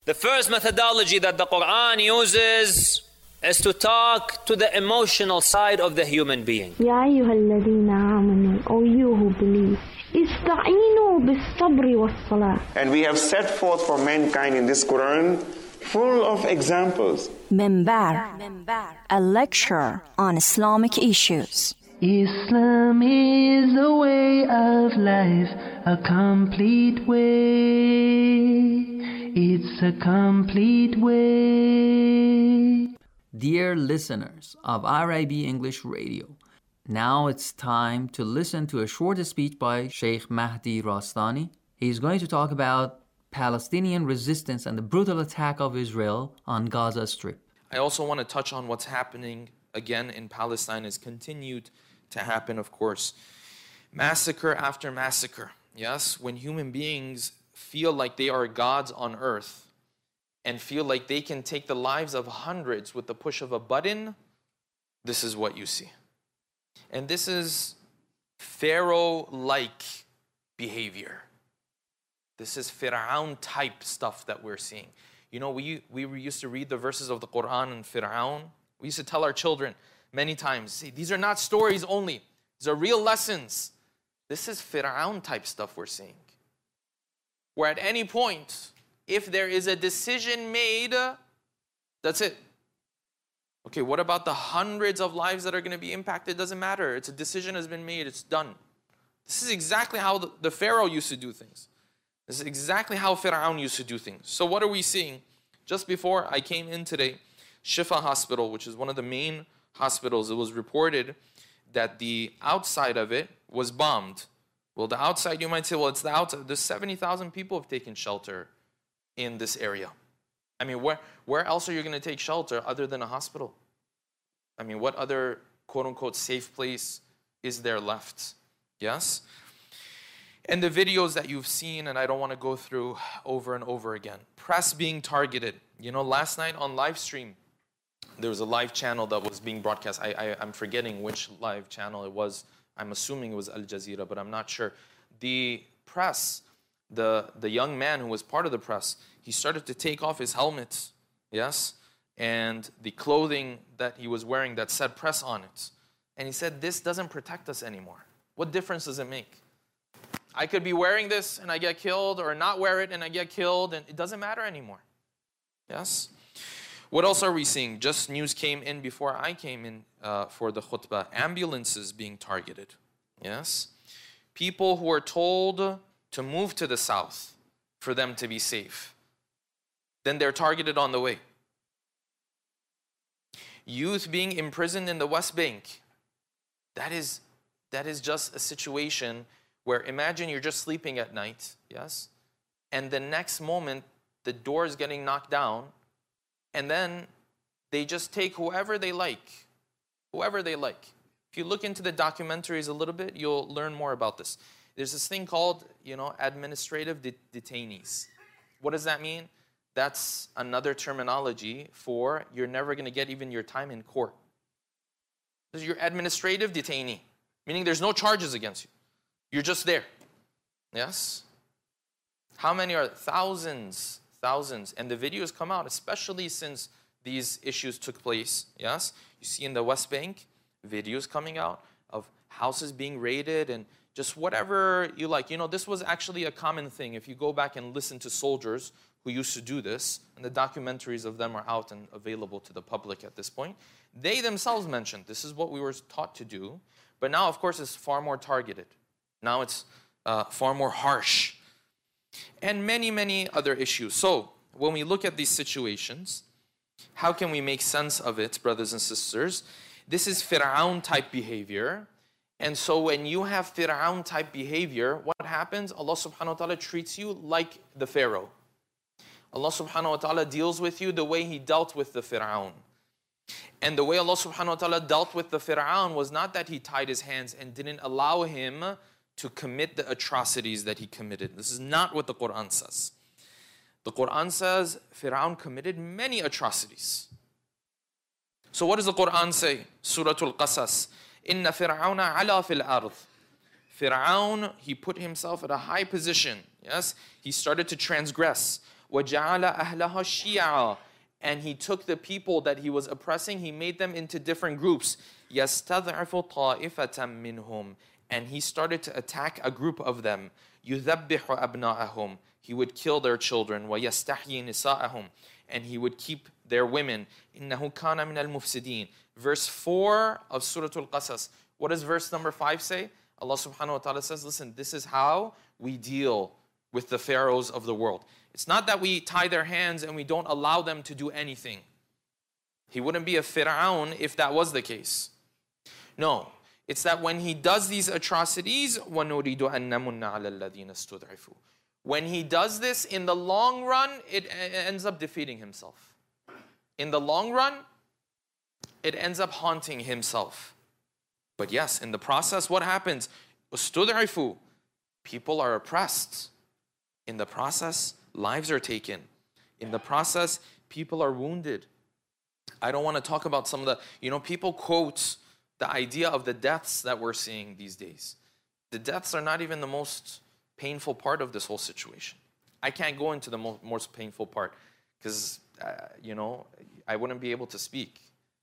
The first methodology that the Quran uses is to talk to the emotional side of the human being. يا أيها الذين آمنوا, O you who believe, استعينوا بالصبر والصلاة. And we have set forth for mankind in this Quran full of examples. Minbar, a lecture on Islamic issues. Islam is a way of life, a complete way. It's a complete way. Dear listeners of RIB English Radio, now it's time to listen to a short speech by Sheikh Mahdi Rastani. He's going to talk about Palestinian resistance and the brutal attack of Israel on Gaza Strip. I also want to touch on what's happening again in Palestine has continued to happen, of course. Massacre after massacre. Yes, when human beings feel like they are gods on earth and feel like they can take the lives of hundreds with the push of a button, this is what you see. And this is Pharaoh-like behavior. This is Fir'aun-type stuff that we're seeing. You know, we used to read the verses of the Quran and Fir'aun. We used to tell our children many times, see, these are not stories only. These are real lessons. This is Fir'aun-type stuff we're seeing. Where at any point, if there is a decision made, that's it. Okay, what about the hundreds of lives that are going to be impacted? It doesn't matter. It's a decision has been made. It's done. This is exactly how the Pharaoh used to do things. This is exactly how Fir'aun used to do things. So what are we seeing? Just before I came in today, Shifa Hospital, which is one of the main hospitals, it was reported that the outside of it was bombed. Well, the outside, you might say, well, it's the outside. There's 70,000 people have taken shelter in this area. I mean, where else are you going to take shelter other than a hospital? I mean, what other quote-unquote safe place is there left? Yes? And the videos that you've seen, and I don't want to go through over and over again. Press being targeted. You know, last night on live stream, there was a live channel that was being broadcast. I'm forgetting which live channel it was. I'm assuming it was Al Jazeera, but I'm not sure. The press, the young man who was part of the press, he started to take off his helmet, yes, and the clothing that he was wearing that said press on it. And he said, this doesn't protect us anymore. What difference does it make? I could be wearing this and I get killed, or not wear it and I get killed, and it doesn't matter anymore. Yes? What else are we seeing? Just news came in before I came in for the khutbah. Ambulances being targeted. Yes? People who are told to move to the south for them to be safe. Then they're targeted on the way. Youth being imprisoned in the West Bank. That is just a situation where imagine you're just sleeping at night, yes? And the next moment, the door is getting knocked down, and then they just take whoever they like. Whoever they like. If you look into the documentaries a little bit, you'll learn more about this. There's this thing called, administrative detainees. What does that mean? That's another terminology for you're never going to get even your time in court. This is your administrative detainee, meaning there's no charges against you. You're just there. Yes? How many are? Thousands. And the videos come out, especially since these issues took place. Yes? You see in the West Bank, videos coming out of houses being raided and just whatever you like. This was actually a common thing. If you go back and listen to soldiers who used to do this, and the documentaries of them are out and available to the public at this point, they themselves mentioned this is what we were taught to do. But now, of course, it's far more targeted. Now it's far more harsh. And many, many other issues. So when we look at these situations, how can we make sense of it, brothers and sisters? This is Fir'aun-type behavior. And so when you have Fir'aun-type behavior, what happens? Allah subhanahu wa ta'ala treats you like the Pharaoh. Allah subhanahu wa ta'ala deals with you the way He dealt with the Fir'aun. And the way Allah subhanahu wa ta'ala dealt with the Fir'aun was not that He tied his hands and didn't allow him to commit the atrocities that he committed. This is not what the Quran says. The Quran says Fir'aun committed many atrocities. So what does the Quran say? Surah Al-Qasas. Inna Fir'auna ala fil ard. Fir'aun, he put himself at a high position. Yes, he started to transgress. وَجَعَلَ أَهْلَهَا شِيَعًا. And he took the people that he was oppressing, he made them into different groups. يَسْتَضْعِفُ طَائِفَةً مِّنْهُمْ. And he started to attack a group of them. يُذَبِّحُ أَبْنَاءَهُم. He would kill their children. وَيَسْتَحْيِي نِسَاءَهُم. And he would keep their women. إِنَّهُ كَانَ مِنَ الْمُفْسِدِينَ. Verse 4 of Surah Al-Qasas. What does verse number 5 say? Allah subhanahu wa ta'ala says, listen, this is how we deal with the pharaohs of the world. It's not that we tie their hands and we don't allow them to do anything. He wouldn't be a Fir'aun if that was the case. No, it's that when he does these atrocities, وَنُرِيدُ أَن نَمُنَّ عَلَى الَّذِينَ اسْتُضْعِفُوا. When he does this, in the long run, it ends up defeating himself. In the long run, it ends up haunting himself. But yes, in the process, what happens? استُضْعِفُوا. People are oppressed. In the process, lives are taken. In the process, people are wounded. I don't want to talk about some of the, people quote the idea of the deaths that we're seeing these days. The deaths are not even the most painful part of this whole situation. I can't go into the most painful part because, I wouldn't be able to speak.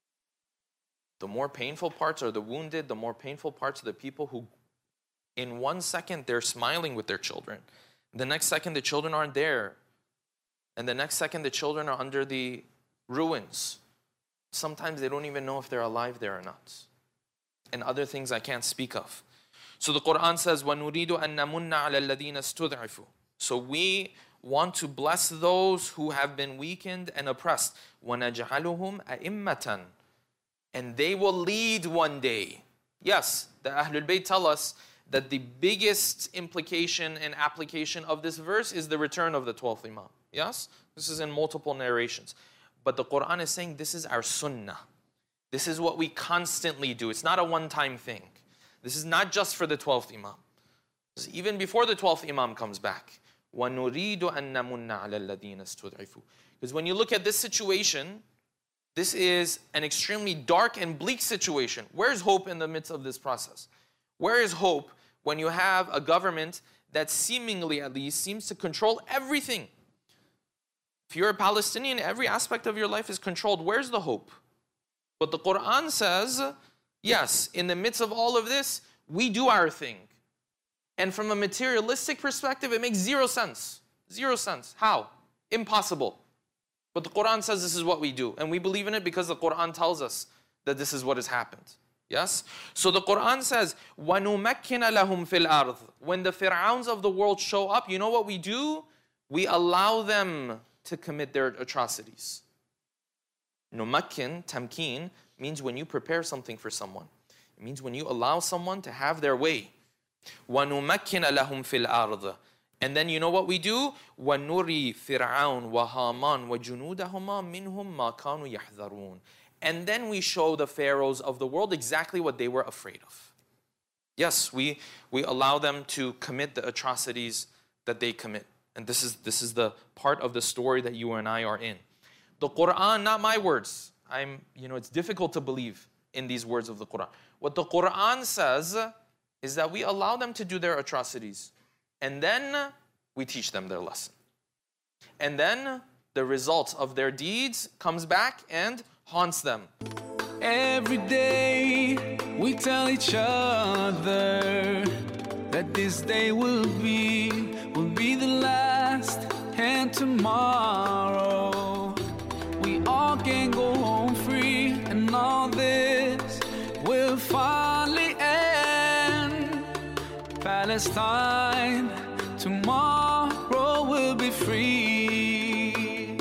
The more painful parts are the wounded, the more painful parts are the people who, in 1 second, they're smiling with their children. The next second, the children aren't there. And the next second, the children are under the ruins. Sometimes they don't even know if they're alive there or not. And other things I can't speak of. So the Quran says, وَنُرِيدُ أَن نَمُنَّ عَلَى الَّذِينَ اسْتُضْعِفُوا. So we want to bless those who have been weakened and oppressed. وَنَجْعَلُهُمْ أَئِمَّةً. And they will lead one day. Yes, the Ahlul Bayt tell us that the biggest implication and application of this verse is the return of the 12th Imam. Yes? This is in multiple narrations. But the Quran is saying this is our sunnah. This is what we constantly do. It's not a one-time thing. This is not just for the 12th Imam. This is even before the 12th Imam comes back. وَنُرِيدُ أَن نَمُنَّ عَلَى الَّذِينَ اسْتُضْعِفُوا. Because when you look at this situation, this is an extremely dark and bleak situation. Where's hope in the midst of this process? Where is hope when you have a government that seemingly at least seems to control everything? If you're a Palestinian, every aspect of your life is controlled. Where's the hope? But the Quran says, yes, in the midst of all of this, we do our thing. And from a materialistic perspective, it makes zero sense. Zero sense. How? Impossible. But the Quran says this is what we do. And we believe in it because the Quran tells us that this is what has happened. Yes? So the Quran says, وَنُمَكِّنَ لَهُمْ فِي الْأَرْضِ. When the Fir'auns of the world show up, you know what we do? We allow them to commit their atrocities. Numakkin, tamkeen, means when you prepare something for someone. It means when you allow someone to have their way. وَنُمَكِّنَ لَهُمْ فِي الْأَرْضِ. And then you know what we do? وَنُرِي فِرْعَوْنَ وَهَامَانَ وَجُنُودَهُمَا مِنْهُمْ مَا كَانُوا يَحْذَرُونَ. And then we show the pharaohs of the world exactly what they were afraid of. Yes, we allow them to commit the atrocities that they commit. And this is the part of the story that you and I are in. The Quran, not my words. It's difficult to believe in these words of the Quran. What the Quran says is that we allow them to do their atrocities. And then we teach them their lesson. And then the result of their deeds comes back and haunts them. Every day we tell each other that this day will be the last, and tomorrow we all can go home free, and all this will finally end. Palestine, tomorrow will be free.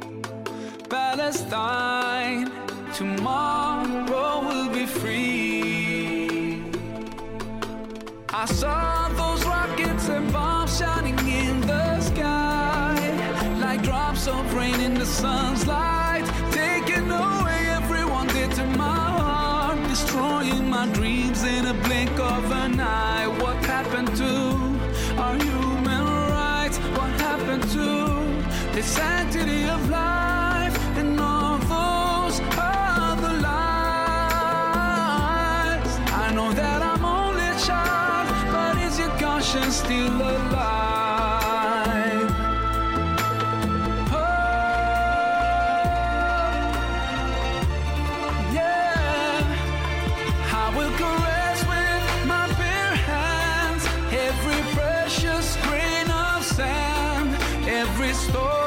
Palestine, tomorrow will be free. I saw those rockets and bombs shining in the sky, like drops of rain in the sun's light, taking away everyone dear to my heart, destroying my dreams in a blink of an eye. What happened to our human rights? What happened to the sanctity of life and all those other lives? I know that I'm only a child, but is your conscience still alive? every story.